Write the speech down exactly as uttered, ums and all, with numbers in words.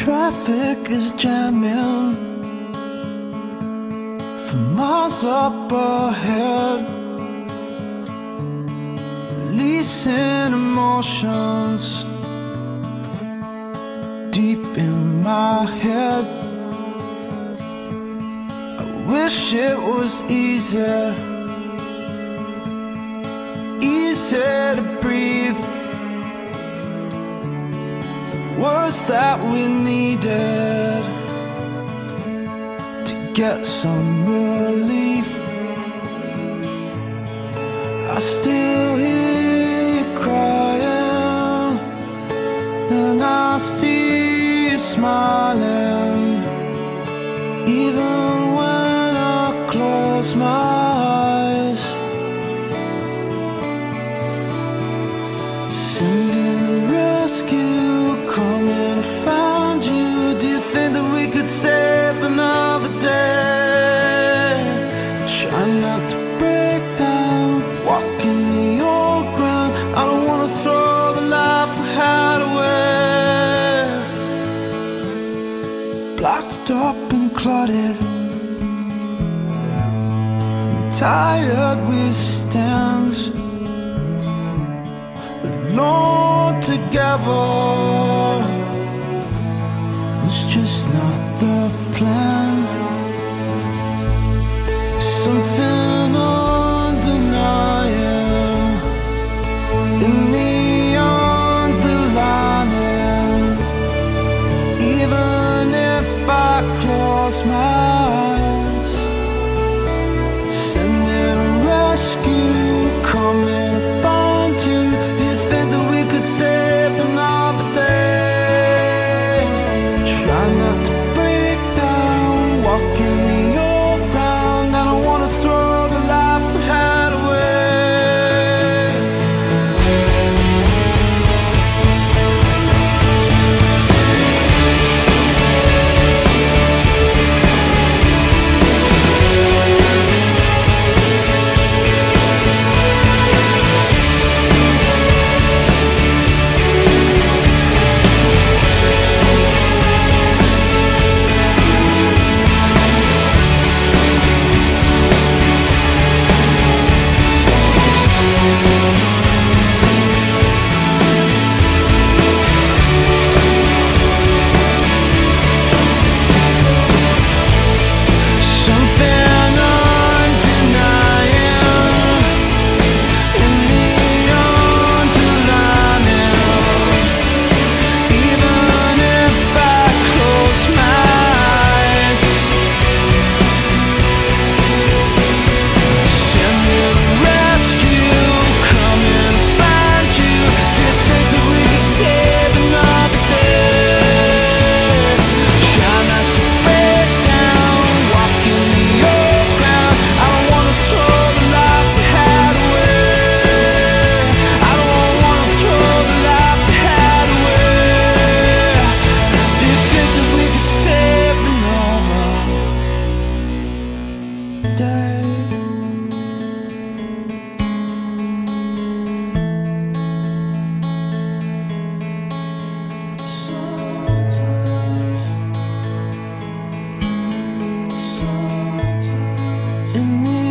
Traffic is jamming for miles up ahead, releasing emotions deep in my head. I wish it was easier, easier to breathe. Words that we needed to get some relief. I still hear you crying, and I see you smiling, even when I close my eyes. Sending a rescue, coming to find you. Do you think that we could save another day? Try not to break down, walking your ground. I don't wanna throw the life we had away. Blocked up and cluttered, tired we stand alone together. It's just not the plan. Something undeniable in the underlining. Even if I close my eyes, sending a rescue, coming to find you. Do you think that we could save another day? Try not to break down, walking your ground. I don't wanna throw the life we had away. In the